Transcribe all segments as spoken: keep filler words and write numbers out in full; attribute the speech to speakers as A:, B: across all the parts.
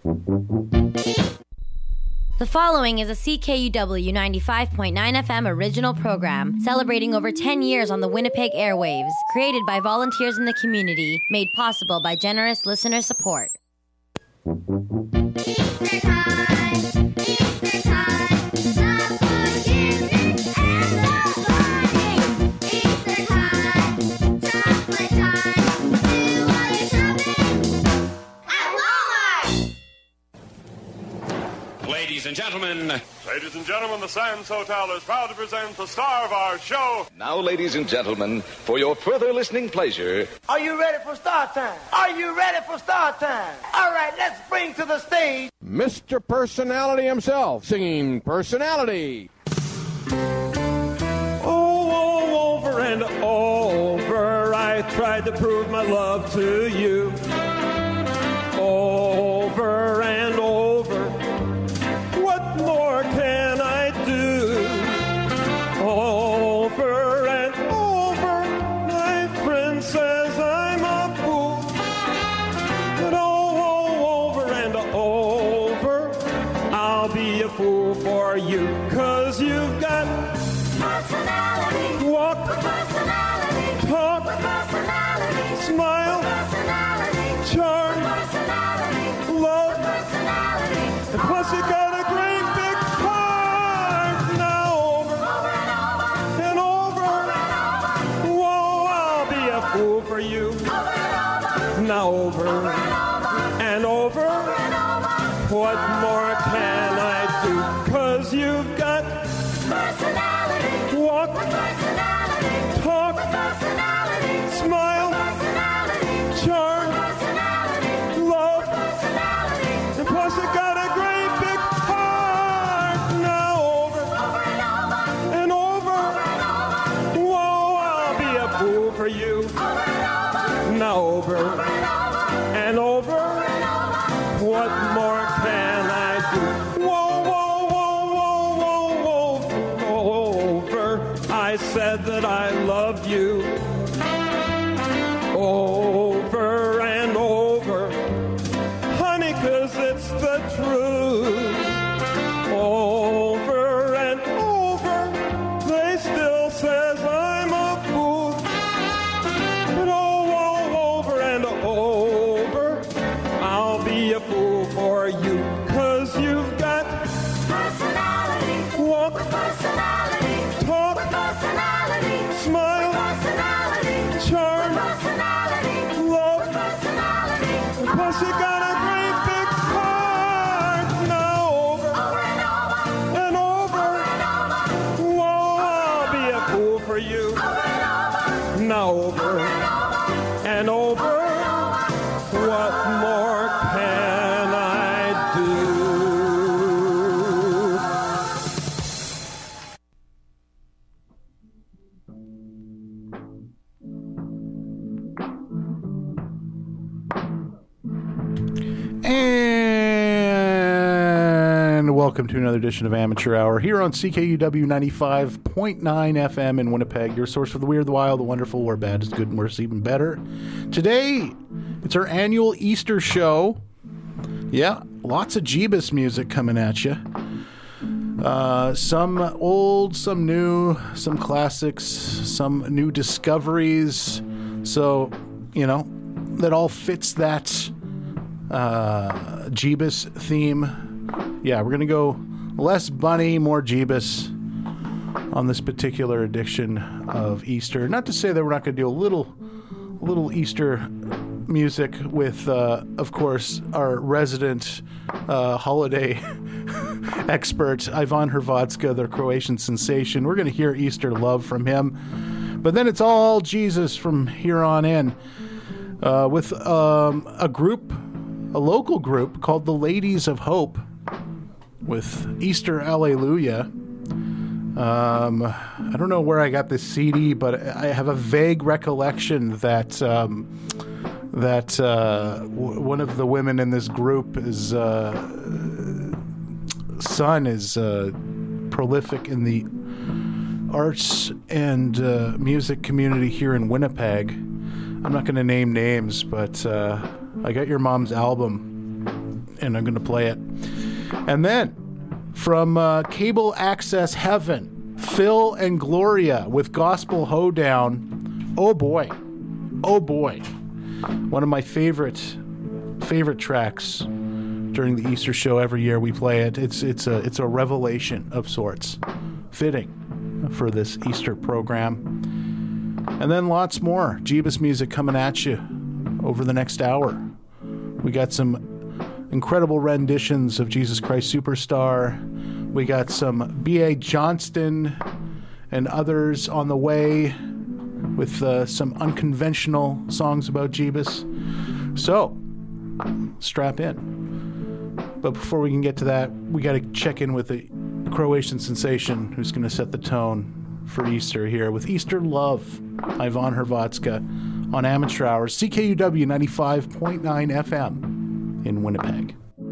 A: The following is a C K U W ninety-five point nine F M original program celebrating over ten years on the Winnipeg airwaves, created by volunteers in the community, made possible by generous listener support. Easter time, Easter time, the forgiveness and the learning. Easter time, chocolate time, do all your shopping at Walmart.
B: Ladies and gentlemen.
C: Ladies and gentlemen, the Sands Hotel is proud to present the star of our show.
D: Now, ladies and gentlemen, for your further listening pleasure.
E: Are you ready for start time? Are you ready for start time? All right, let's bring to the stage
F: Mister Personality himself, singing Personality.
G: Oh, over and over, I tried to prove my love to you. Over and over. What more can I do? Over and over, my friend says I'm a fool. But oh, over and over, I'll be a fool for you. 'Cause you've got personality, walk with personality, talk with personality, smile with personality, charm with personality, love with personality, and plus you got a great big heart. Now over, over and over, and over, and over. Whoa, I'll be a fool for you. Over and over. Now over, over and over, and over, and over. What more can I do? 'Cause you've got personality, walk with personality, talk with personality, smile with personality, charm with personality, love with personality, and plus you got a great big heart. Now over, over and over, and over, over and over. Whoa, I'll be a fool for you. Over and over. Now over, over and over, over and over. What more can I do? Whoa, whoa, whoa, whoa, whoa, whoa, over. I said that I love you. Over and over, honey, 'cause it's the truth. Over and over, they still says I'm a fool. But oh, oh, over and over, I'll be a fool for you. 'Cause you've got personality, walk with personality, talk with personality, smile with personality, charm with personality, love with personality, and plus you got a great big heart. Now over, over and over, and over, over and over. Whoa, I'll be a fool for you. Over and over. Now over, over and over, and over. What more can I do?
H: And welcome to another edition of Amateur Hour here on C K U W ninety-five point nine F M in Winnipeg, your source for the weird, the wild, the wonderful, where bad is good and worse even better. Today, it's our annual Easter show. Yeah, lots of Jeebus music coming at you. Uh, some old, some new, some classics, some new discoveries. So, you know, that all fits that uh, Jeebus theme. Yeah, we're going to go less bunny, more Jeebus on this particular edition of Easter. Not to say that we're not going to do a little, a little Easter music with, uh, of course, our resident uh, holiday expert, Ivan Hrvatska, the Croatian sensation. We're going to hear Easter love from him. But then it's all Jesus from here on in uh, with um, a group, a local group called the Ladies of Hope with Easter Alleluia. Um, I don't know where I got this C D, but I have a vague recollection that um, that uh, w- one of the women in this group is uh, son is uh, prolific in the arts and uh, music community here in Winnipeg. I'm not going to name names, but uh, I got your mom's album, and I'm going to play it. And then from uh, Cable Access Heaven, Phil and Gloria with Gospel Hoedown. Oh boy. Oh boy. One of my favorite favorite tracks during the Easter show. Every year we play it. It's it's a it's a revelation of sorts. Fitting for this Easter program. And then lots more Jeebus music coming at you over the next hour. We got some incredible renditions of Jesus Christ Superstar. We got some B A Johnston and others on the way with uh, some unconventional songs about Jeebus. So, strap in. But before we can get to that, we got to check in with the Croatian sensation who's going to set the tone for Easter here with Easter Love, Ivan Hrvatska on Amateur Hours, C K U W ninety-five point nine F M in Winnipeg.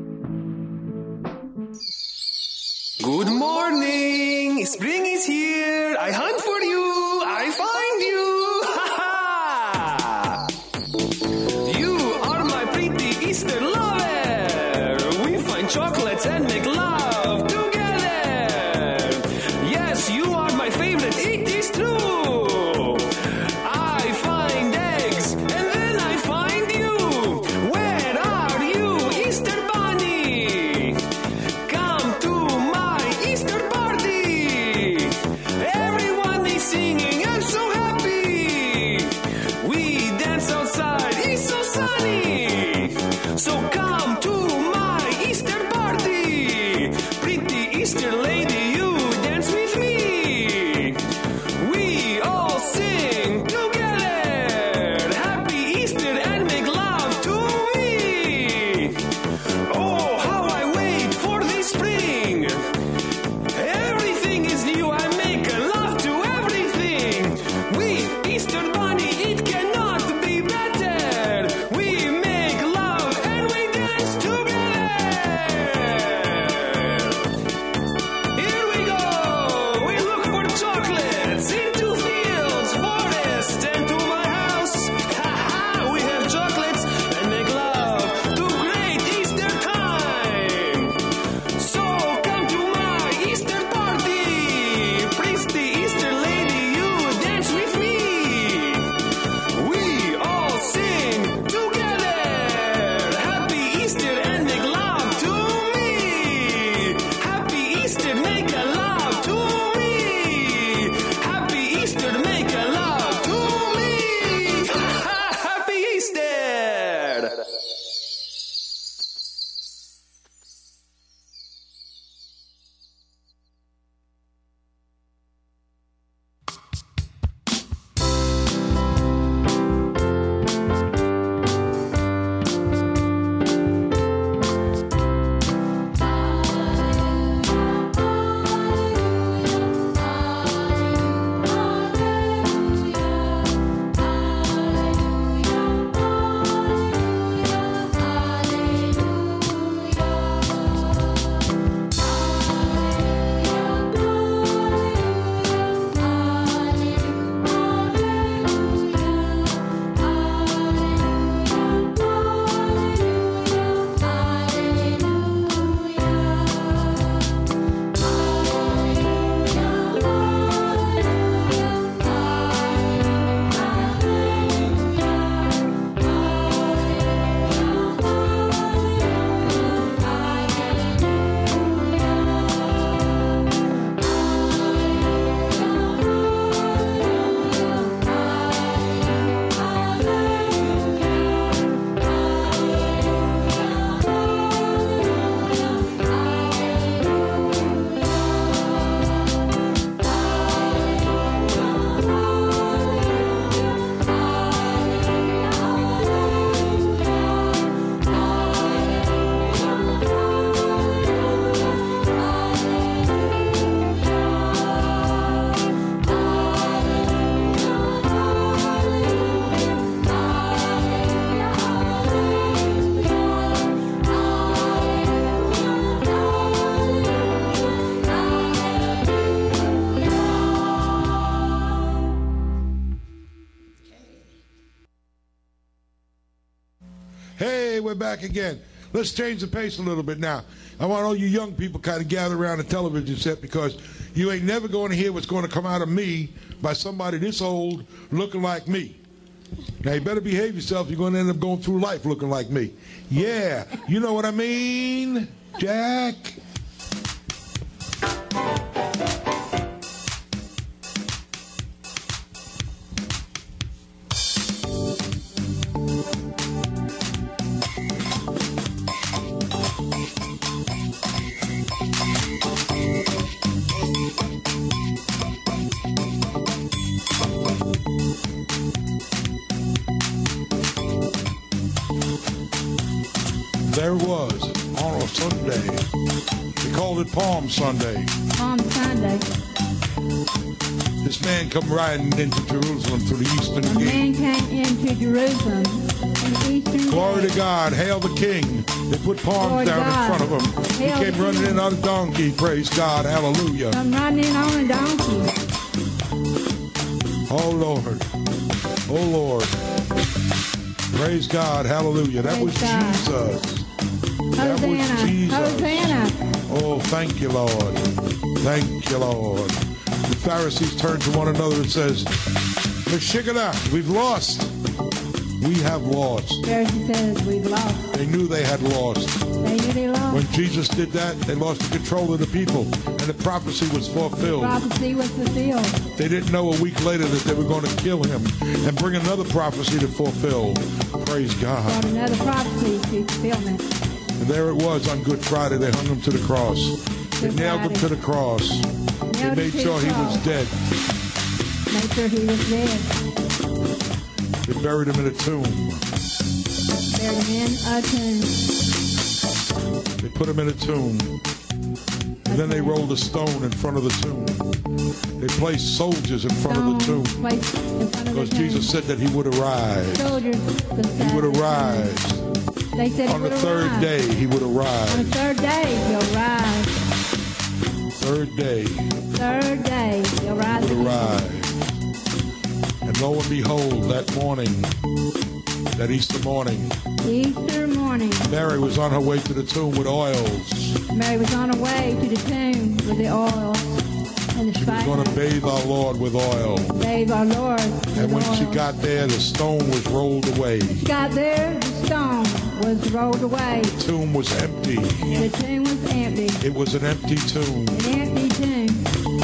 B: Good morning! Spring is here! I hunt for you! I find you! Ha ha! You are my pretty Easter lover! We find chocolates and make love together! Yes, you are my favorite, it is true! I find eggs and then I find you! Where are you, Easter Bunny? Come to Easter party! Everyone is singing and so happy! We dance outside, it's so sunny! So come to my Easter party! Pretty Easter lady, you dance with me! We all sing together! Happy Easter and make love to me! Oh, how I wait for this spring! Everything is new, I make love to everything. With Easter Bunny, it cannot be better. We make love and we dance together. Here we go. We look for chocolates into fields, forests, and to my house. Ha ha, we have chocolates and make love to great Easter time. So come to my Easter party, pretty Easter lady, you dance with me. We all sing together. Happy Easter and make love to me. Happy Easter, make a love to me. Happy Easter, make a love to me. Happy Easter.
I: Hey, we're back again. let's change the pace a little bit now. I want all you young people kind of gather around the television set because you ain't never going to hear what's going to come out of me by somebody this old looking like me. Now, you better behave yourself. You're going to end up going through life looking like me. Yeah, you know what I mean, Jack? There it was on a Sunday. They called it Palm Sunday.
J: Palm Sunday.
I: This man come riding into Jerusalem through the eastern
J: A
I: gate.
J: man came into Jerusalem in the eastern
I: Glory
J: gate.
I: to God. Hail the King. They put palms
J: Glory to
I: down in
J: God.
I: front of him.
J: Hail
I: He
J: the
I: came running
J: King.
I: in on a donkey. Praise God. Hallelujah.
J: Come running in on a donkey.
I: Oh, Lord. Oh, Lord. Praise God. Hallelujah. That
J: Praise
I: was
J: God.
I: Jesus. That was
J: Hosanna.
I: Jesus.
J: Hosanna.
I: Oh, thank you, Lord. Thank you, Lord. The Pharisees turned to one another and says, Meshiggah, we've lost. We have lost.
J: Pharisee says we've lost.
I: They knew they had lost.
J: They knew they lost.
I: When Jesus did that, they lost the control of the people, and the prophecy was fulfilled.
J: Prophecy was fulfilled.
I: They didn't know a week later that they were going to kill him and bring another prophecy to fulfill. Praise God.
J: Brought another prophecy to fulfillment.
I: And there it was on Good Friday. They hung him to the cross. They
J: Good
I: nailed him
J: Friday.
I: to the cross. They
J: Nailed him
I: made
J: to
I: sure
J: the
I: he was
J: cross.
I: dead.
J: Make sure he was dead.
I: They buried him in a tomb.
J: Buried him in a tomb.
I: They put him in a tomb. And then they rolled a stone in front of the tomb. They placed soldiers in front of the tomb.
J: Placed in front of
I: Because
J: the tomb.
I: Jesus said that he would arise.
J: Soldiers.
I: He would arise.
J: They said
I: On
J: he
I: the
J: would
I: third
J: arise.
I: day, he would
J: On the
I: arise.
J: third day, he'll rise.
I: Third day,
J: Third day, he'll rise
I: would
J: again.
I: arise. And lo and behold, that morning, that Easter morning,
J: Easter morning,
I: Mary was on her way to the tomb with oils.
J: Mary was on her way to the tomb with the oil and the
I: She was going to
J: spices.
I: bathe our Lord with oil.
J: Bathe our Lord with
I: And when
J: oil.
I: she got there, the stone was rolled away.
J: She got there, the stone was rolled away.
I: The tomb was empty.
J: The tomb was empty.
I: It was an empty tomb.
J: An empty tomb.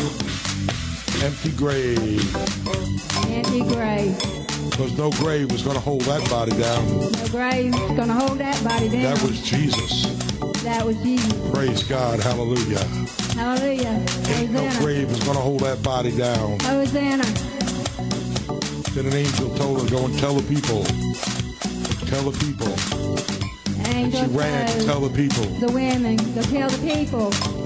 I: Empty grave.
J: Empty grave.
I: Because no grave was going to hold that body down.
J: No grave is going to hold that body down.
I: That was Jesus.
J: That was Jesus.
I: Praise God. Hallelujah.
J: Hallelujah.
I: Ain't no
J: Hosanna.
I: grave was going to hold that body down.
J: Hosanna.
I: Then an angel told her, go and tell the people. Tell the people. And
J: Angel
I: she ran to
J: told
I: tell the people.
J: the women to tell the people.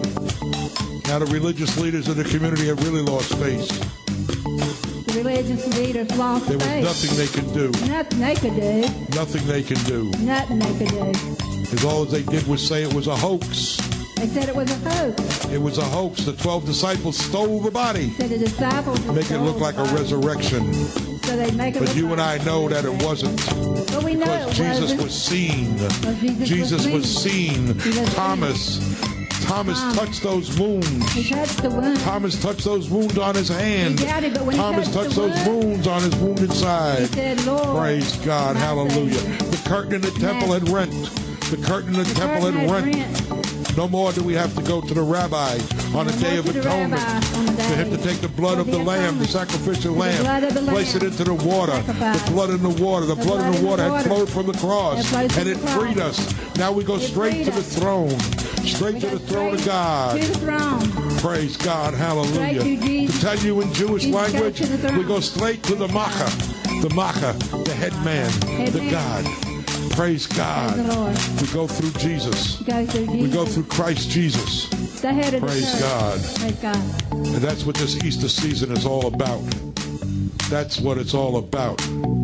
I: Now the religious leaders of the community have really lost face.
J: The religious leaders lost
I: There was
J: faith.
I: nothing they could do.
J: Nothing they could do.
I: Nothing they can do.
J: Nothing they could do.
I: Because all they did was say it was a hoax.
J: They said it was a hoax.
I: It was a hoax. The twelve disciples stole the body.
J: Said the disciples had
I: Make it look
J: stole
I: like
J: the
I: a
J: body.
I: resurrection.
J: So they make it
I: But
J: look
I: you and I
J: like
I: know
J: a
I: that it wasn't.
J: But we know
I: Because
J: it
I: Jesus
J: wasn't.
I: was seen.
J: Because Jesus
I: Jesus
J: was
I: was seen.
J: Jesus
I: Thomas. Thomas
J: Thomas.
I: touched those wounds.
J: He touched the wound.
I: Thomas touched those wounds on his hand.
J: He doubted, but when he
I: Thomas
J: touched
I: touched
J: the
I: those
J: wound,
I: wounds on his wounded side.
J: He said, Lord,
I: Praise God.
J: my
I: Hallelujah.
J: Savior.
I: The curtain in the temple had rent. The curtain in the,
J: The
I: temple
J: curtain
I: had
J: had
I: rent.
J: rent.
I: No more do we have to go to the rabbi on the
J: No
I: day
J: more
I: of
J: to the
I: atonement.
J: rabbi on the
I: To
J: day
I: have to take the blood
J: of
I: of the
J: the
I: lamb, the
J: atonement.
I: sacrificial
J: The
I: lamb,
J: blood of the
I: place it
J: lamb.
I: into the water.
J: Sacrifice.
I: The blood in the water. The,
J: The
I: blood in the water had
J: water.
I: flowed from the cross.
J: It flowed from
I: And
J: the
I: it
J: cross.
I: freed us. Now we go
J: It
I: straight
J: freed
I: to the
J: us.
I: throne. Straight
J: We
I: to
J: go
I: the throne of
J: straight
I: God.
J: To the throne.
I: Praise God. Hallelujah.
J: Straight to Jesus.
I: To tell you in Jewish
J: Jesus goes
I: language,
J: to the throne.
I: we go straight to the Macha. The Macha, the head man,
J: Head
I: the
J: man.
I: God. Praise God.
J: Praise the Lord.
I: We go through Jesus.
J: Go through Jesus.
I: We go through Christ Jesus.
J: the head of
I: Praise
J: the church.
I: God.
J: Praise God.
I: And that's what this Easter season is all about. That's what it's all about.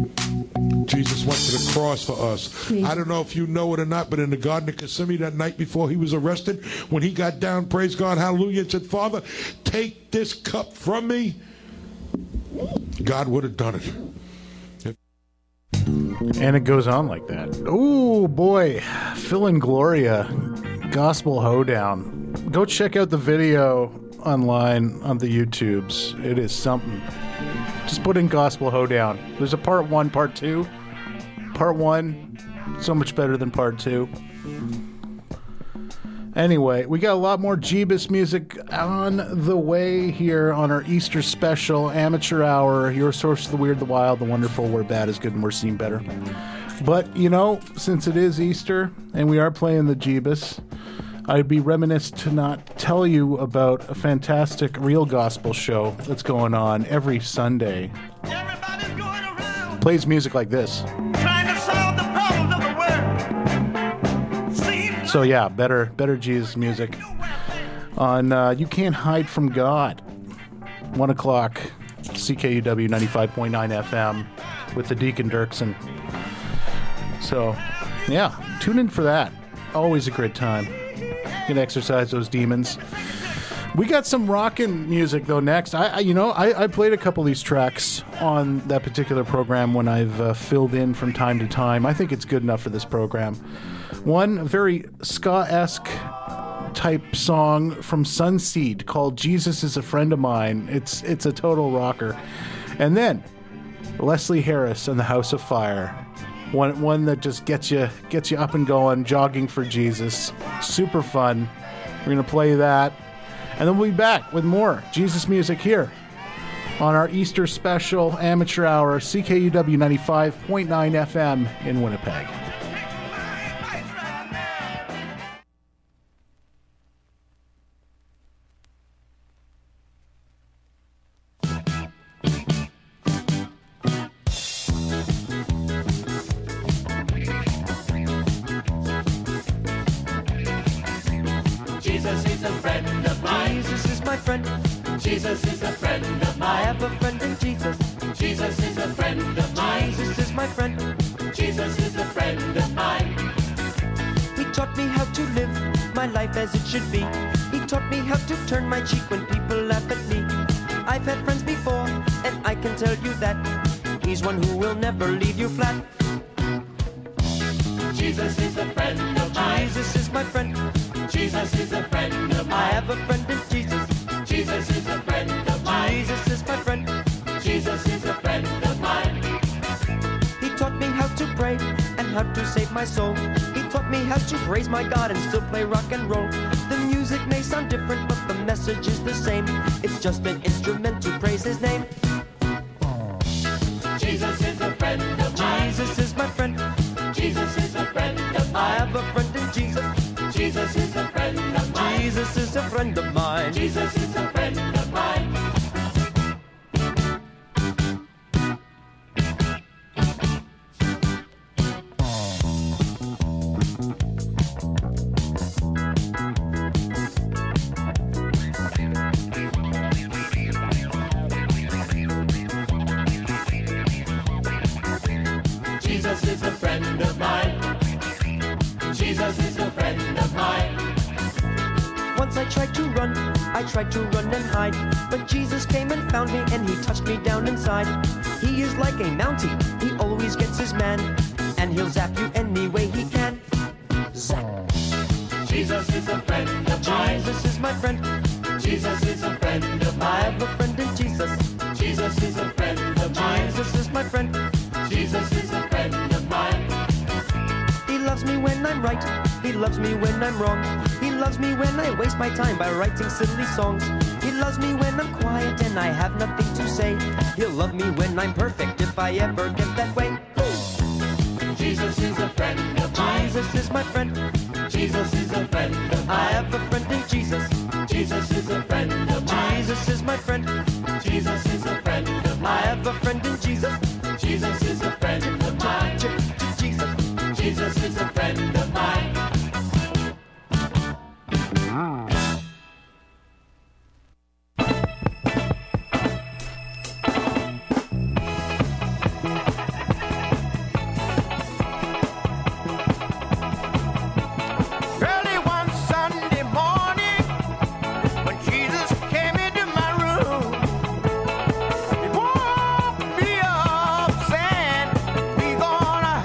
I: Jesus went to the cross for us. I don't know if you know it or not, but in the Garden of Gethsemane that night before he was arrested, when he got down, praise God, hallelujah, and said, Father, take this cup from me, God would have done it.
H: And it goes on like that. Oh boy, Phil and Gloria, Gospel Hoedown. Go check out the video online on the YouTubes. It is something. Just put in Gospel Hoedown. There's a part one, part two. Part one, so much better than part two. Anyway, we got a lot more Jeebus music on the way here on our Easter special, Amateur Hour, your source of the weird, the wild, the wonderful, where bad is good and we're seen better. But, you know, since it is Easter and we are playing the Jeebus, I'd be remiss to not tell you about a fantastic real gospel show that's going on every Sunday.
E: Everybody's going around
H: Plays music like this.
E: trying to solve the problems of the world. Seems
H: So yeah, better better Jesus music on uh, You Can't Hide from God. One o'clock, C K U W ninety-five point nine F M with the Deacon Dirksen. So yeah, tune in for that. Always a great time. You can exercise those demons. We got some rockin' music though next. I, I you know I, I played a couple of these tracks on that particular program when I've uh, filled in from time to time. I think it's good enough for this program. One a very ska-esque type song from Sunseed called "Jesus Is a Friend of Mine." It's it's a total rocker. And then Leslie Harris and the House of Fire. One one that just gets you gets you up and going, jogging for Jesus. Super fun. We're gonna play that. And then we'll be back with more Jesus music here on our Easter special Amateur Hour, C K U W ninety-five point nine F M in Winnipeg.
K: Jesus is a friend of mine. Jesus is my friend. Jesus is a friend of mine. I have a friend in Jesus. Jesus is a friend of mine. Jesus is my friend. Jesus is a friend of mine. He taught me how to live my life as it should be. He taught me how to turn my cheek when people laugh at me. I've had friends before, and I can tell you that he's one who will never leave you flat. Jesus is a friend of mine. Jesus is my friend. Jesus is a friend of mine. I have a friend in Jesus. Jesus is a friend of mine. Jesus is my friend. Jesus is a friend of mine. He taught me how to pray and how to save my soul. He taught me how to praise my God and still play rock and roll. The music may sound different, but the message is the same. It's just an instrument to praise his name. Jesus is a friend of mine. Jesus is my friend. Jesus is a friend of mine. I have a friend in Jesus. Jesus is a friend of mine. Jesus is a friend of mine. Jesus is a friend of mine. Jesus is a friend of mine. Jesus is a friend of mine. Once I tried to run, I tried to run and hide, but Jesus came and found me and he touched me down inside. He is like a Mountie, he always gets his man, and he'll zap you any way he can. Zap. Jesus is a friend of mine. Jesus is my friend. Jesus is a friend of mine. I have a friend in Jesus. Jesus is a friend of mine. Jesus is my friend. Jesus is a friend of mine. He loves me when I'm right. He loves me when I'm wrong. He loves me when I waste my time by writing silly songs. He loves me when I'm quiet and I have nothing to say. He'll love me when I'm perfect if I ever get that way. Jesus is a friend of mine. Jesus is my friend. Jesus is a friend of mine. I have a friend in Jesus. Jesus is a friend of mine. Jesus is my friend. Jesus is a friend of mine. I have a friend in Jesus. Jesus is a friend of mine. Jesus. Jesus is a friend of mine.
E: Early one Sunday morning, when Jesus came into my room, he woke me up saying, we gonna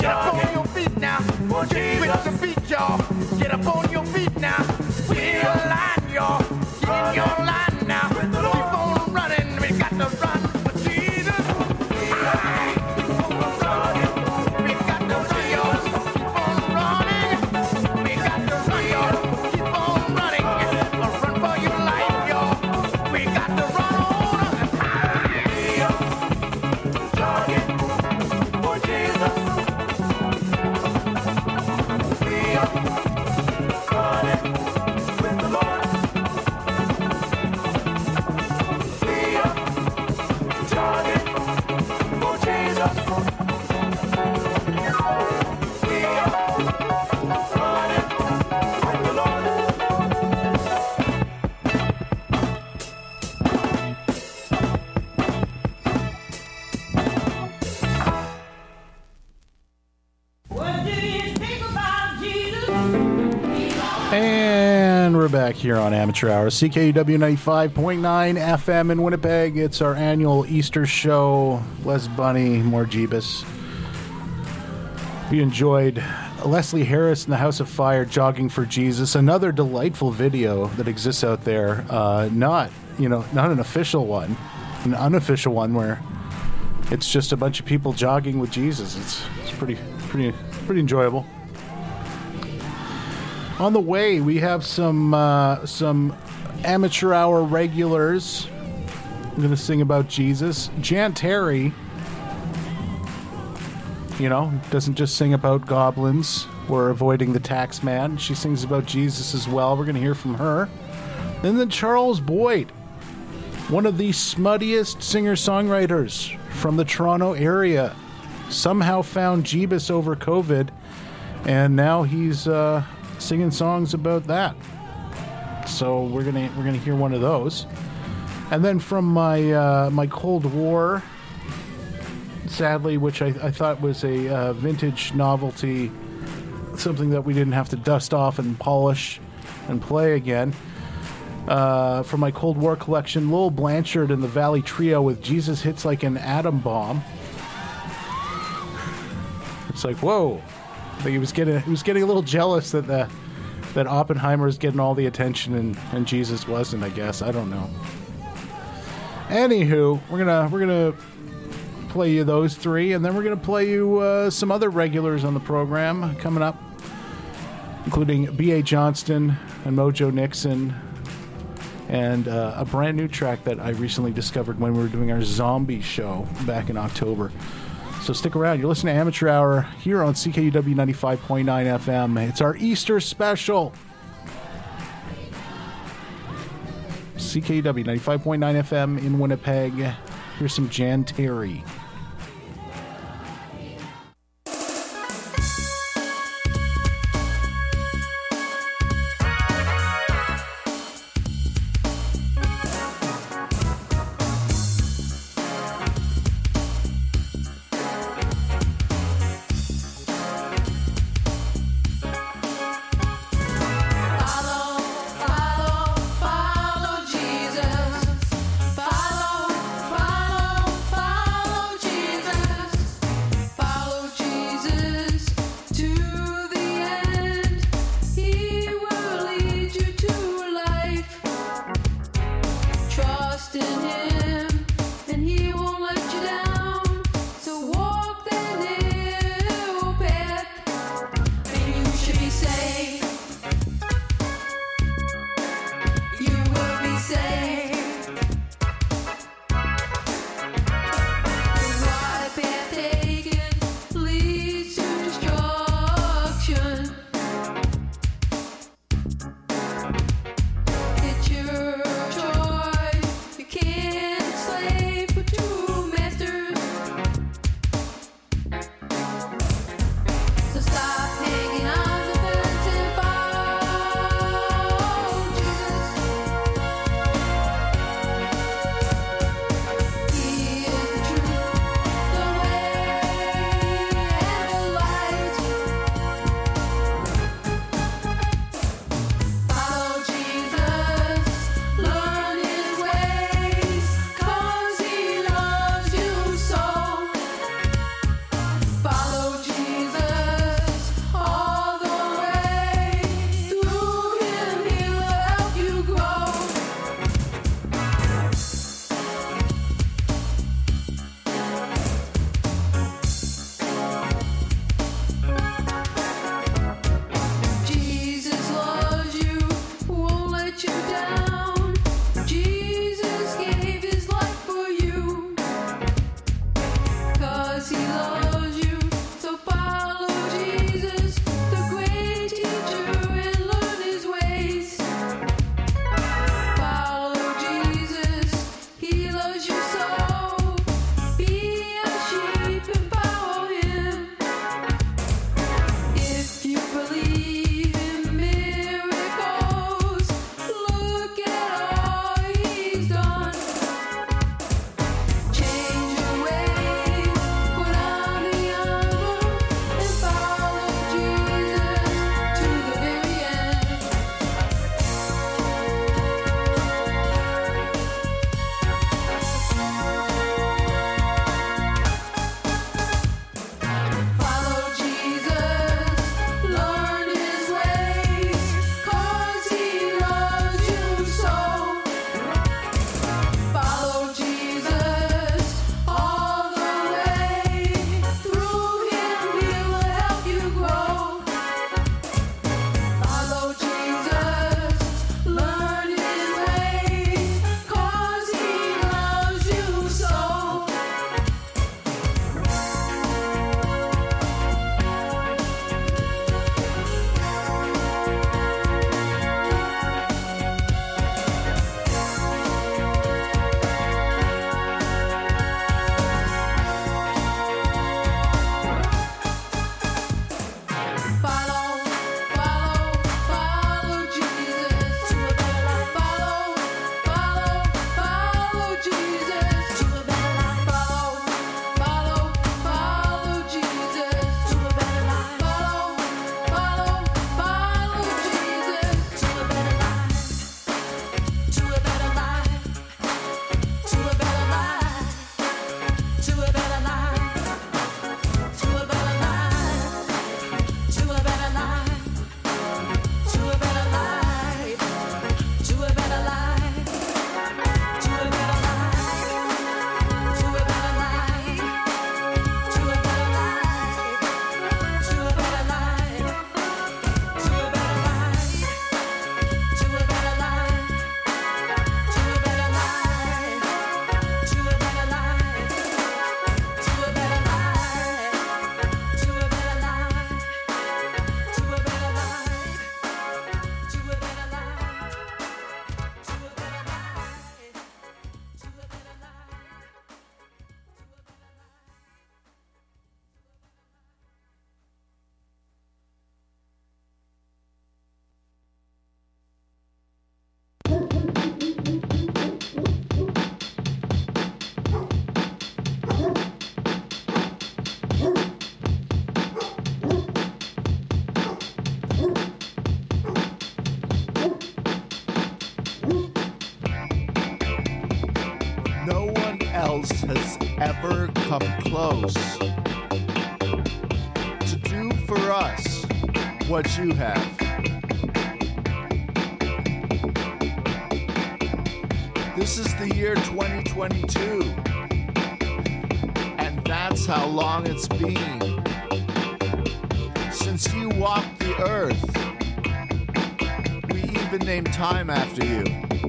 E: Get up on your feet now. With your feet, y'all. Get up on your feet now. In your line, y'all. Get in your line now. Keep on running. We got to run for Jesus. Aye. Keep on running. We got to run, y'all. Keep on running. We got to run, y'all. Keep on running. Run for your life, y'all. We got to run on. Aye. Jogging for Jesus. We are running with the Lord. We are jogging for Jesus. We are running with the Lord.
J: What do you think about Jesus?
H: And we're back here on Amateur Hour, C K U W ninety-five point nine F M in Winnipeg. It's our annual Easter show. Less Bunny, more Jeebus. We enjoyed Leslie Harris in the House of Fire jogging for Jesus. Another delightful video that exists out there. Uh, not, you know, not an official one, an unofficial one where it's just a bunch of people jogging with Jesus. It's it's pretty pretty pretty enjoyable. On the way, we have some uh, some Amateur Hour regulars. I'm going to sing about Jesus. Jan Terry, you know, doesn't just sing about goblins or avoiding the tax man. She sings about Jesus as well. We're going to hear from her. And then Charles Boyd, one of the smuttiest singer-songwriters from the Toronto area, somehow found Jeebus over COVID, and now he's uh, singing songs about that. So we're gonna we're gonna hear one of those, and then from my uh, my Cold War, sadly, which I, I thought was a uh, vintage novelty, something that we didn't have to dust off and polish and play again. Uh, from my Cold War collection, Lowell Blanchard and the Valley Trio with Jesus Hits Like an Atom Bomb. It's like, whoa. Like he was getting he was getting a little jealous that the that Oppenheimer is getting all the attention and, and Jesus wasn't, I guess. I don't know. Anywho, we're gonna we're gonna play you those three, and then we're gonna play you uh, some other regulars on the program coming up, including B A Johnston and Mojo Nixon, and uh, a brand new track that I recently discovered when we were doing our zombie show back in October. So stick around. You're listening to Amateur Hour here on C K U W ninety-five point nine F M. It's our Easter special. C K U W ninety-five point nine F M in Winnipeg. Here's some Jan Terry.
L: Follow, follow, follow else has ever come close to do for us what you have. This is the year twenty twenty-two, and that's how long it's been since you walked the earth. We even named time after you.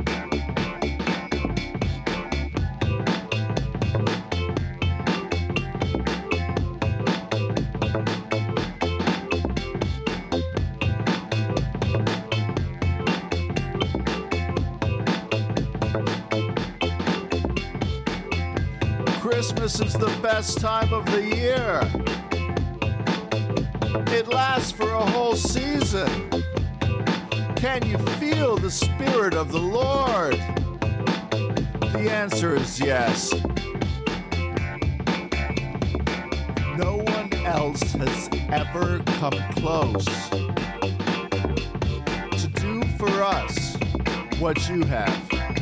L: Christmas is the best time of the year. It lasts for a whole season. Can you feel the Spirit of the Lord? The answer is yes. No one else has ever come close to do for us what you have.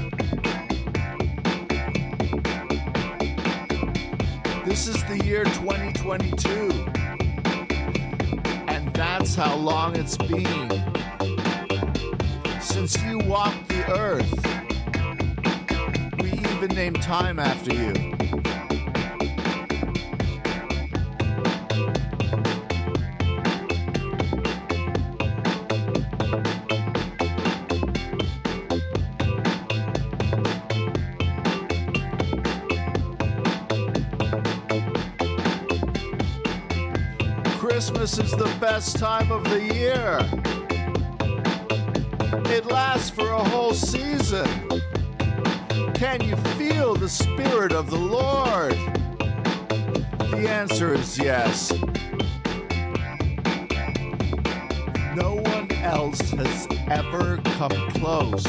L: This is the year twenty twenty-two, and that's how long it's been since you walked the earth. We even named time after you. Christmas is the best time of the year. It lasts for a whole season. Can you feel the Spirit of the Lord? The answer is yes. No one else has ever come close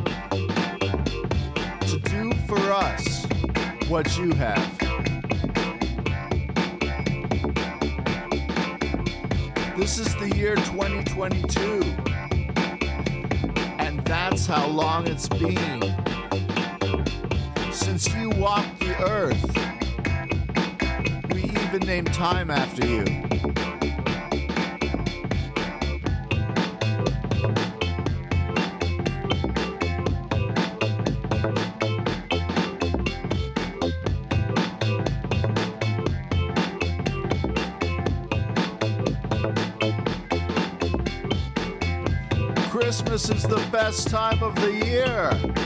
L: to do for us what you have. This is the year twenty twenty-two, and that's how long it's been since you walked the earth. We even named time after you. Christmas is the best time of the year.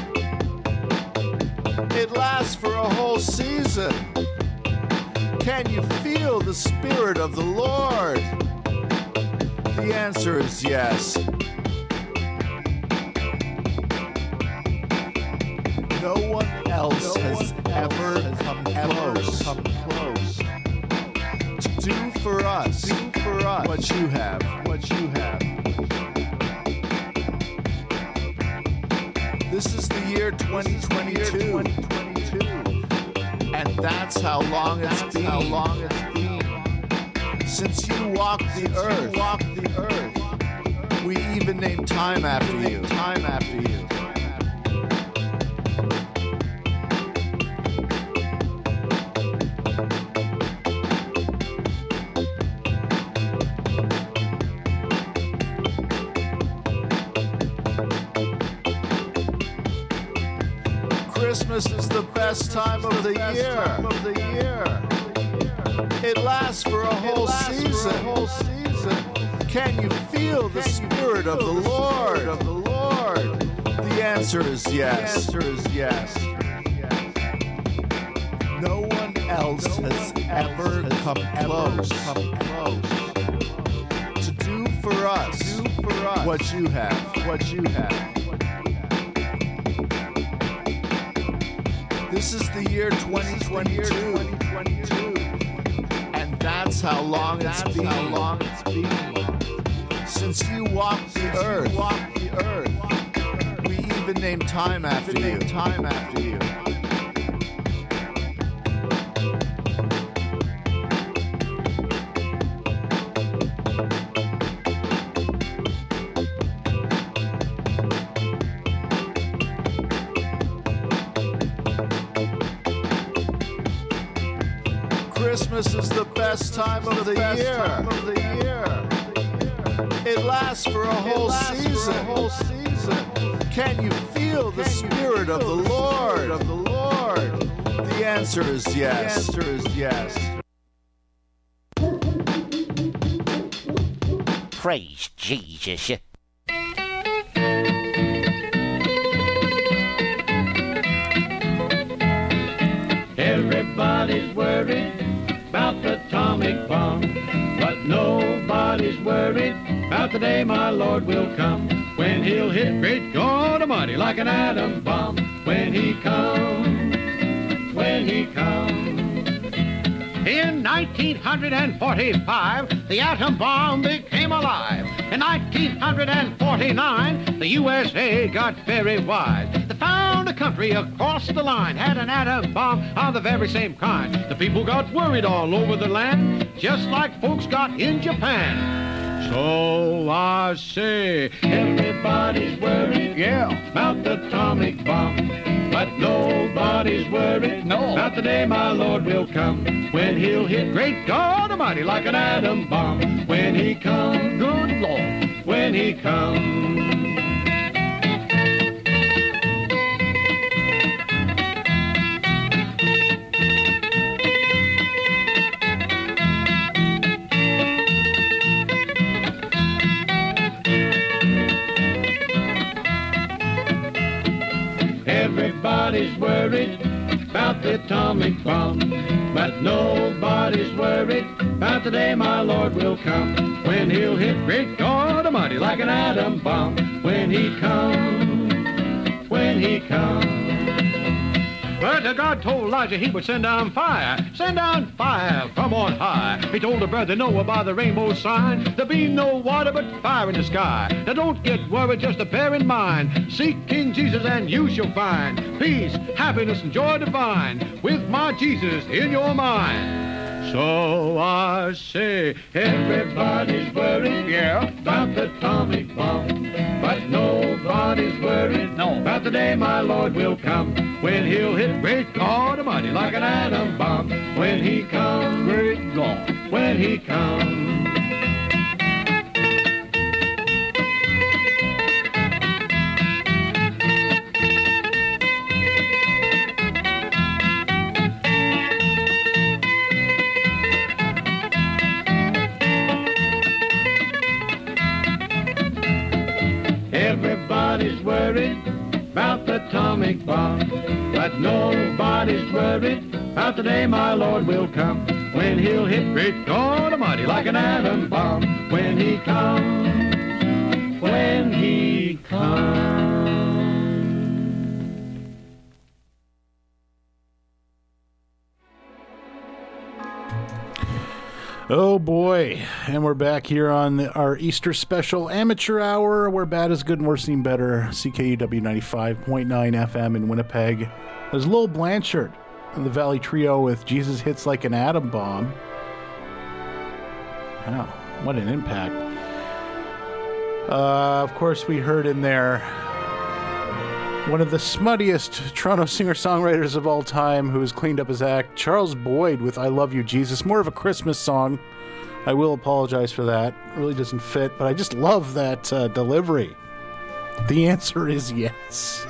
L: It lasts for a whole season. Can you feel the Spirit of the Lord? The answer is yes. No one else no has one ever has come close, come close to do for us, do for us what you have, what you have. This is the year twenty twenty-two, and that's how long it's been. How long it's been since you walked the earth. Walked the earth. We even named time after you. Time after you. Christmas is the best time of the year. It lasts for a whole season. Can you feel the Spirit of the Lord? The answer is yes. The answer is yes. No one else has ever come close to do for us what you have. What you have. This is the year twenty twenty-two, and that's how long it's been. How long it's been since you walked the earth. Walked the earth. We even named time after you. Time after you. Christmas is the best time of the year. Time of the year. It lasts for a whole season. For a whole season. Can you feel the spirit of the Lord? Of the Lord. The answer is yes. The answer is yes.
M: Praise Jesus.
N: Everybody's worried about the atomic bomb, but nobody's worried about the day my Lord will come, when he'll hit great God Almighty like an atom bomb. When he comes, when he comes. In nineteen forty-five, the atom bomb became alive. In nineteen forty-nine, the U S A got very wise. They found a country across the line had an atom bomb of the very same kind. The people got worried all over the land, just like folks got in Japan. So I say, everybody's worried, yeah, about the atomic bomb, but nobody's worried, no, about the day my Lord will come, when he'll hit great God Almighty like an atom bomb. When he comes, good Lord, when he comes. Everybody's worried about the atomic bomb, but nobody's worried about the day my Lord will come, when he'll hit great God Almighty like an atom bomb. When he comes, when he comes. But God told Elijah he would send down fire, send down fire from on high. He told the brother Noah by the rainbow sign, there'll be no water but fire in the sky. Now don't get worried, just to bear in mind, seek King Jesus and you shall find peace, happiness, and joy divine, with my Jesus in your mind. So I say, everybody's worried, yeah, about the atomic bomb, but nobody's worried, no, about the day my Lord will come, when he'll hit great God Almighty like an atom bomb. When he comes, great God, when he comes. Everybody's worried about the atomic bomb, but nobody's worried about the day my Lord will come, when he'll hit great God Almighty like an atom bomb. When he comes, when he comes.
H: Oh boy, and we're back here on the, our Easter special amateur hour, where bad is good and worse seem better. C K U W ninety-five point nine F M in Winnipeg. There's Lil Blanchard and the Valley Trio with Jesus Hits Like an Atom Bomb. Wow, what an impact. Uh, of course, we heard in there one of the smuttiest Toronto singer-songwriters of all time, who has cleaned up his act, Charles Boyd with I Love You, Jesus. More of a Christmas song. I will apologize for that. It really doesn't fit, but I just love that uh, delivery. The answer is yes.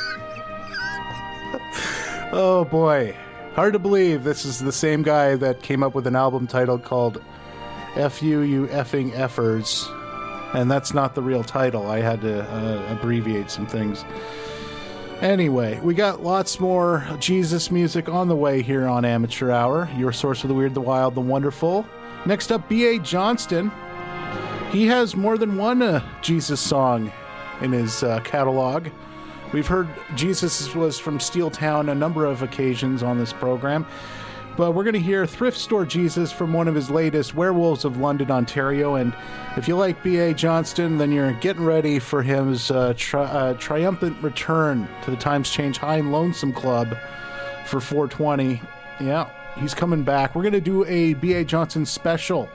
H: Oh boy. Hard to believe this is the same guy that came up with an album title called F You, You Effing Effers. And that's not the real title. I had to uh, abbreviate some things. Anyway, we got lots more Jesus music on the way here on Amateur Hour, your source for the weird, the wild, the wonderful. Next up, B A Johnston. He has more than one uh, Jesus song in his uh, catalog. We've heard Jesus was from Steel Town a number of occasions on this program. But we're going to hear Thrift Store Jesus from one of his latest, Werewolves of London, Ontario. And if you like B A Johnston, then you're getting ready for his uh, tri- uh, triumphant return to the Times Change High and Lonesome Club for four twenty. Yeah, he's coming back. We're going to do a B A Johnston special.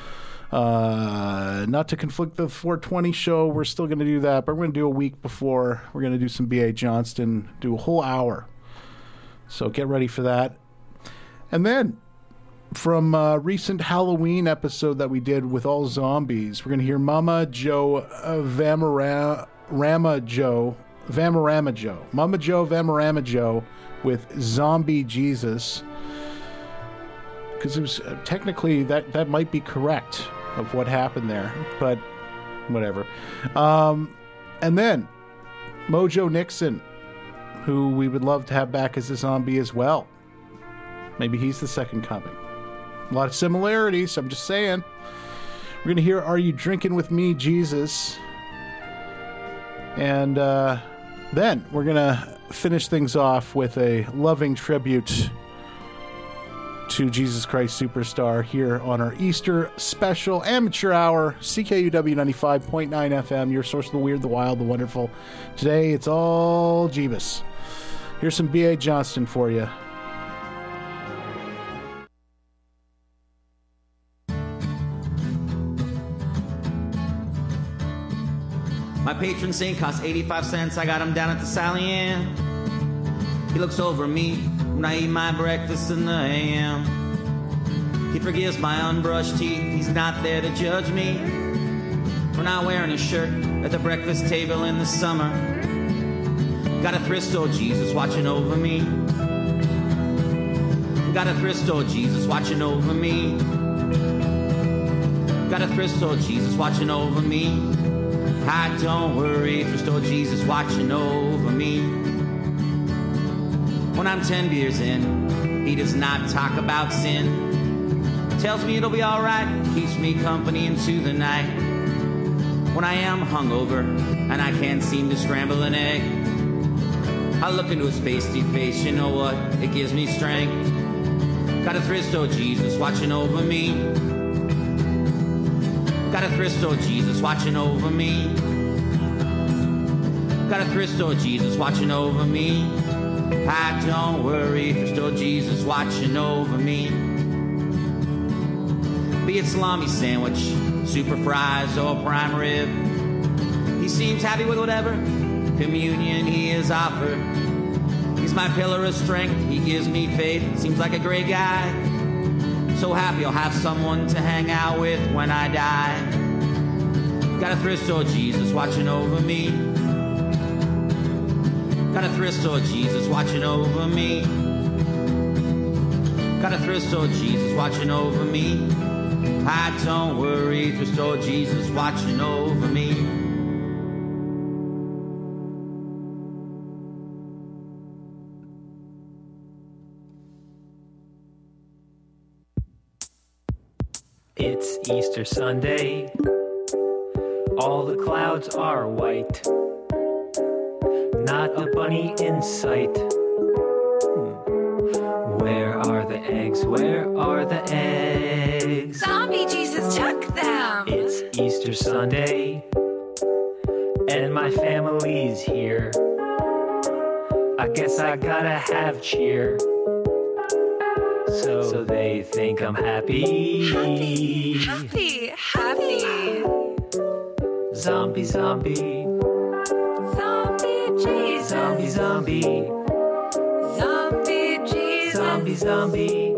H: Uh, not to conflict the four twenty show, we're still going to do that, but we're going to do a week before. We're going to do some B A Johnston, do a whole hour. So get ready for that. And then, from a recent Halloween episode that we did with all zombies. We're going to hear Mama Joe uh, Vamarama Rama Joe Vamarama Joe. Mama Joe Vamarama Joe with Zombie Jesus. Because it was uh, technically that, that might be correct of what happened there, but whatever. Um, and then Mojo Nixon, who we would love to have back as a zombie as well. Maybe he's the second coming. A lot of similarities, I'm just saying. We're going to hear Are You Drinking With Me, Jesus? And uh, then we're going to finish things off with a loving tribute to Jesus Christ Superstar here on our Easter special amateur hour, C K U W ninety-five point nine F M, your source of the weird, the wild, the wonderful. Today, it's all Jeebus. Here's some B A. Johnston for you.
O: My patron saint costs eighty-five cents. I got him down at the Sally Ann. He looks over me when I eat my breakfast in the A M. He forgives my unbrushed teeth. He's not there to judge me for not wearing a shirt at the breakfast table in the summer. Got a thrift store Jesus watching over me. Got a thrift store Jesus watching over me. Got a thrift store Jesus watching over me. I don't worry, thrift store Jesus watching over me. When I'm ten beers in, he does not talk about sin. Tells me it'll be alright, keeps me company into the night. When I am hungover and I can't seem to scramble an egg, I look into his pasty face, you know what, it gives me strength. Got a thrift store Jesus watching over me. Got a thrift store Jesus watching over me. Got a thrift store Jesus watching over me. I don't worry, thrift store Jesus watching over me. Be it salami sandwich, super fries, or prime rib, he seems happy with whatever communion he is offered. He's my pillar of strength, he gives me faith, seems like a great guy. So happy I'll have someone to hang out with when I die. Got a thrift store Jesus watching over me. Got a thrift store Jesus watching over me. Got a thrift store Jesus watching over me. I don't worry, thrift store Jesus watching over me.
P: It's Easter Sunday. All the clouds are white. Not a bunny in sight. Where are the eggs? Where are the eggs?
Q: Zombie Jesus took them.
P: It's Easter Sunday, and my family's here. I guess I gotta have cheer. So, so they think I'm happy.
Q: Happy, happy, happy.
P: Zombie, zombie.
Q: Zombie Jesus.
P: Zombie, zombie.
Q: Zombie Jesus.
P: Zombie, zombie.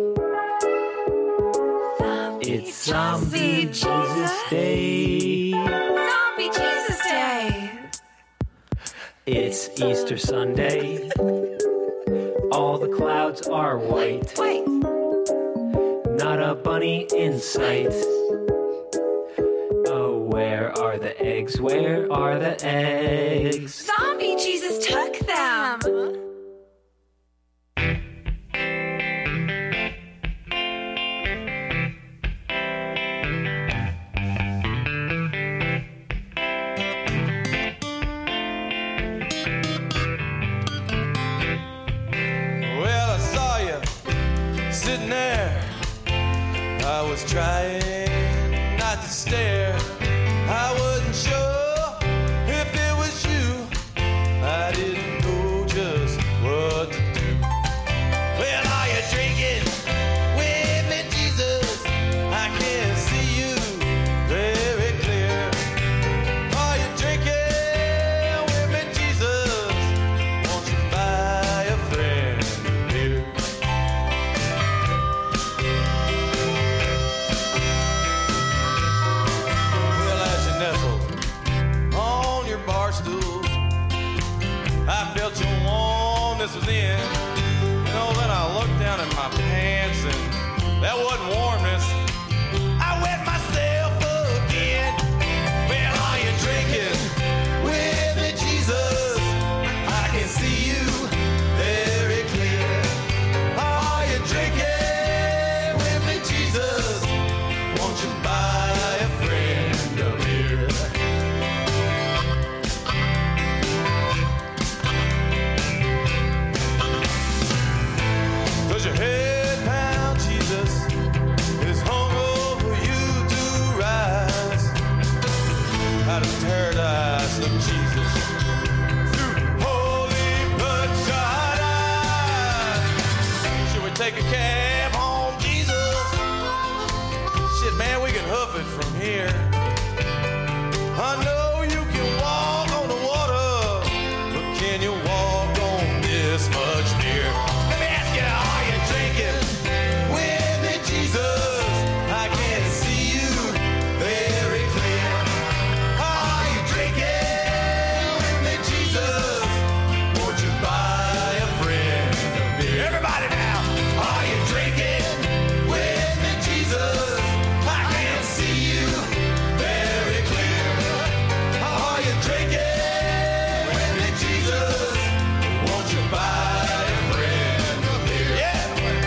Q: Zombie
P: It's Zombie
Q: Jesus.
P: Jesus Day.
Q: Zombie Jesus Day.
P: It's Easter Sunday. All the clouds are white.
Q: White.
P: Not a bunny in sight. Oh, where are the eggs? Where are the eggs?
Q: Zombie Jesus took them.
R: Well, I saw you sitting there. I was trying not to stare. I wasn't sure if it was you. I didn't know just this was in. You know, then I looked down at my pants and that wasn't warmness. I wet myself again. Well, are you drinking with me, Jesus? I can see you very clear. Are you drinking with me, Jesus? Won't you buy a friend a beer? Cause your head bound Jesus is hungry for you to rise out of paradise of Jesus through holy bloodshot eyes. Should we take a cab home, Jesus? Shit, man, we can hoof it from here. I know you can walk on the water, but can you walk on this much beer? Let me ask you, are you drinking with me, Jesus? I can see you very clear. Are you drinking with me, Jesus? Won't you buy a friend a beer? Everybody now, are you drinking with me, Jesus? I can see you very clear. Are you drinking with me, Jesus? Won't you buy a friend a beer? Yeah.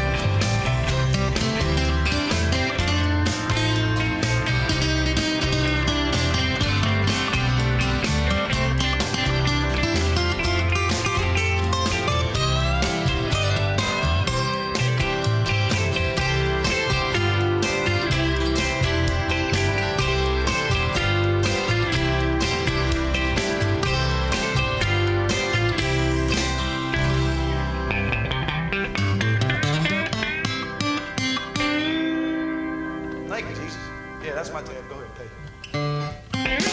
R: Thank you, Jesus. Yeah, that's my tab. Go ahead, take it.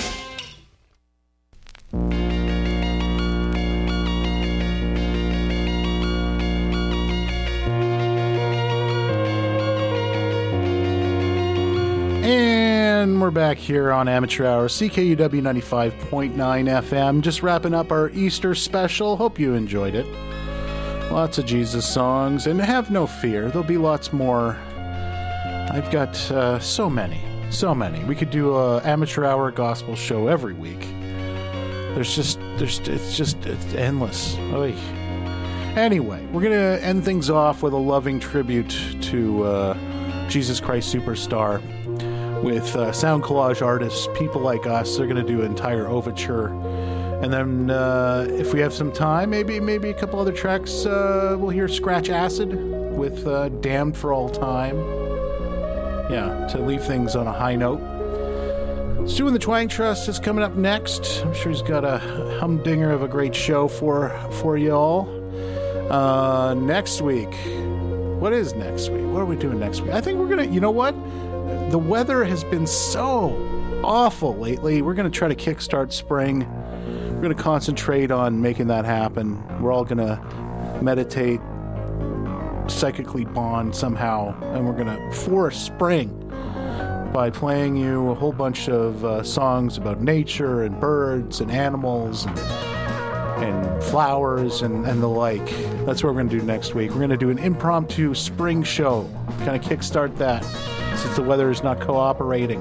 H: And we're back here on Amateur Hour, C K U W ninety-five point nine F M. Just wrapping up our Easter special. Hope you enjoyed it. Lots of Jesus songs, and have no fear, there'll be lots more. I've got uh, so many, so many. We could do a Amateur Hour gospel show every week. There's just, there's, it's just, it's endless. Oy. Anyway, we're gonna end things off with a loving tribute to uh, Jesus Christ Superstar with uh, sound collage artists, people like us. They're gonna do an entire overture, and then uh, if we have some time, maybe, maybe a couple other tracks. Uh, we'll hear Scratch Acid with uh, "Damned for All Time." Yeah, to leave things on a high note. Stu and the Twang Trust is coming up next. I'm sure he's got a humdinger of a great show for for y'all. Uh, next week, what is next week? What are we doing next week? I think we're gonna. You know what? The weather has been so awful lately. We're gonna try to kickstart spring. We're gonna concentrate on making that happen. We're all gonna meditate, psychically bond somehow, and we're gonna force spring by playing you a whole bunch of uh, songs about nature and birds and animals and, and flowers and, and the like. That's what we're gonna do next week. We're gonna do an impromptu spring show, kind of kickstart that, since the weather is not cooperating.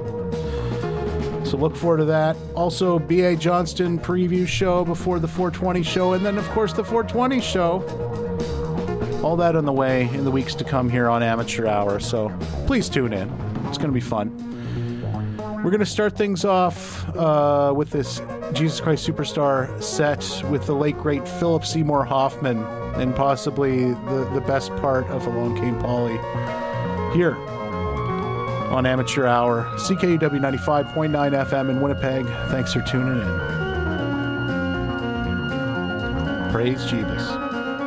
H: So look forward to that. Also, B A Johnston preview show before the four twenty show, and then of course the four twenty show. All that on the way in the weeks to come here on Amateur Hour, so please tune in. It's going to be fun. We're going to start things off uh, with this Jesus Christ Superstar set with the late, great Philip Seymour Hoffman, and possibly the, the best part of Along Came Polly here on Amateur Hour, C K U W ninety-five point nine F M in Winnipeg. Thanks for tuning in. Praise Jesus.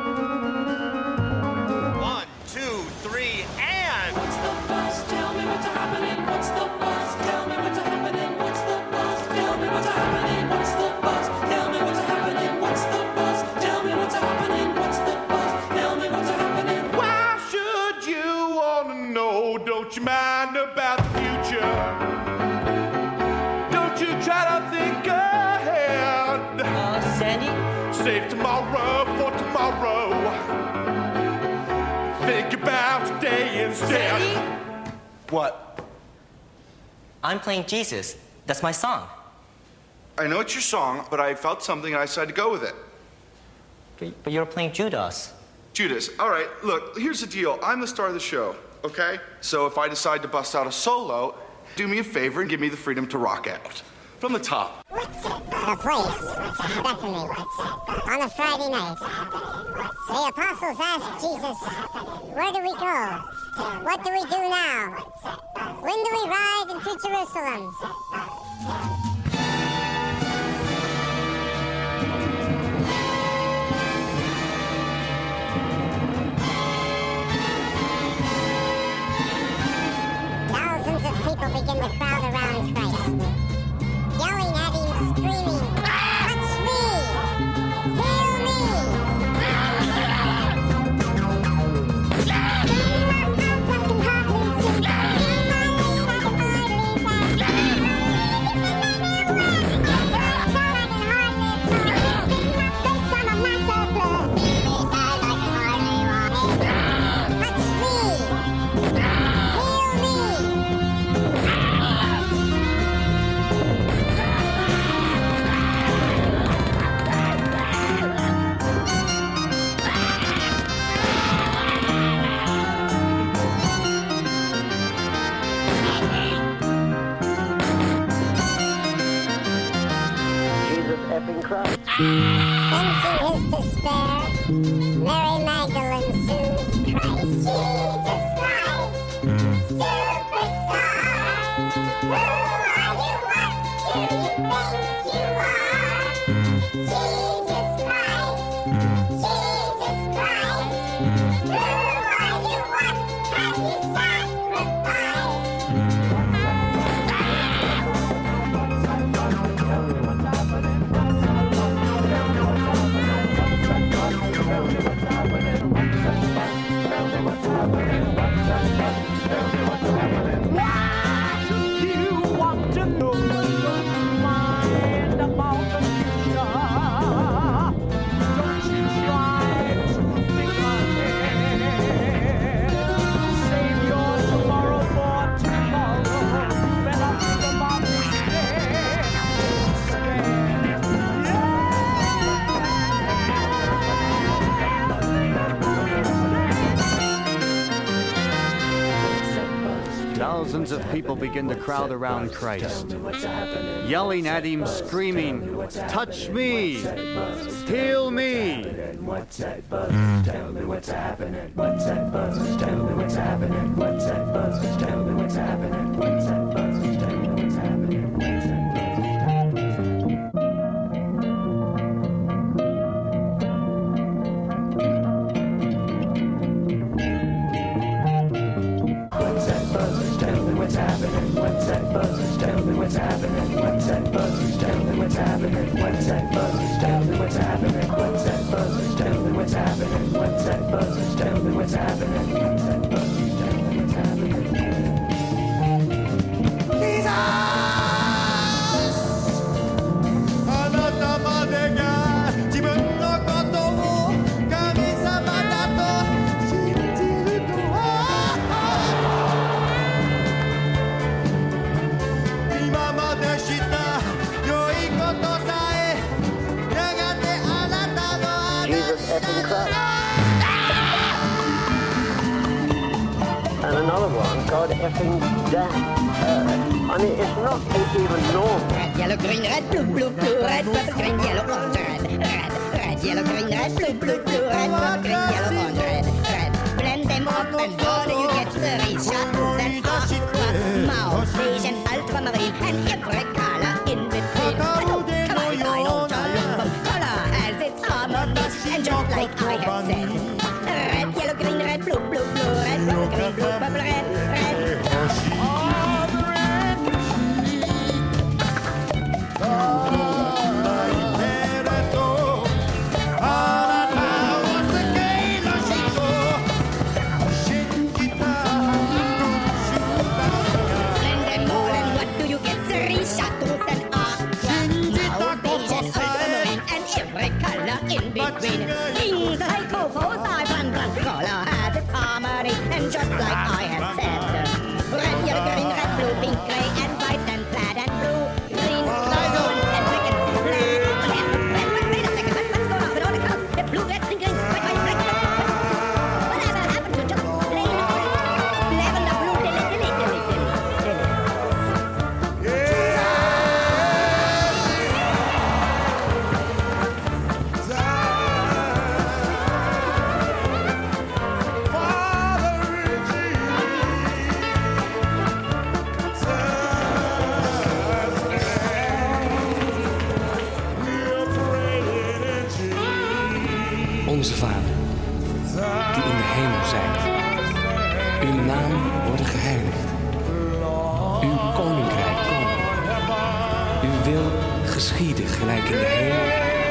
E: Don't you mind about the future? Don't you try to think ahead. Uh, Sandy? Save tomorrow for tomorrow.
S: Dad!
T: What?
S: I'm playing Jesus. That's my song.
T: I know it's your song, but I felt something and I decided to go with it.
S: But, but you're playing Judas.
T: Judas. All right, look, here's the deal. I'm the star of the show, okay? So if I decide to bust out a solo, do me a favor and give me the freedom to rock out. From the top.
U: The place, Bethany, on a Friday night. The apostles asked Jesus, where do we go? What do we do now? When do we ride into Jerusalem? Thousands of people begin to crowd around Christ, yelling at him, screaming, touch me! Heal me! Sensing his despair, Mary Magdalene soothes Christ. Jesus Christ, superstar! Who are you? What do you think you are? Jesus Christ, Jesus Christ! Who are you? What have you
V: Thousands of people begin to crowd around Christ, yelling at him, screaming, touch me, heal me.
K: What's that buzz? Tell me what's happening. What's that buzz? Tell me what's happening. What's that buzz? Tell me what's happening. What's that buzz? Tell me what's happening. What's that What's happening? What's that buzz? Tell me what's happening. What's that buzz? Tell me what's happening. What's that buzz? Tell me what's happening. What's that buzz? Tell me what's happening. What's that buzz? Tell me what's happening. What's that buzz? Tell me what's happening. Jesus! 아나타마데가 지분노 것도 가미사마다도
W: And another one, God effing damn. Uh, I mean, it's not even normal.
X: Red, yellow, green, red, blue, blue, blue, red, purple, green, yellow, orange, red, red, red, yellow, green, red, blue, blue, blue, red, purple, green, yellow, orange, red, red. Blend them up and boy, you get the result. Then aqua, mauve, beige and ultramarine, and every color in between. I know, come on, I know, Charlum, color has its harmony, and just like I have said. Red, yellow, green, red, blue, blue, blue, red, purple, green, blue, purple, red, red. Blend them all and what do you get? Three shot to
A: Onze Vader, die in de hemel zijt. Uw naam wordt geheiligd. Uw koninkrijk komen. Uw wil geschieden gelijk in de hemel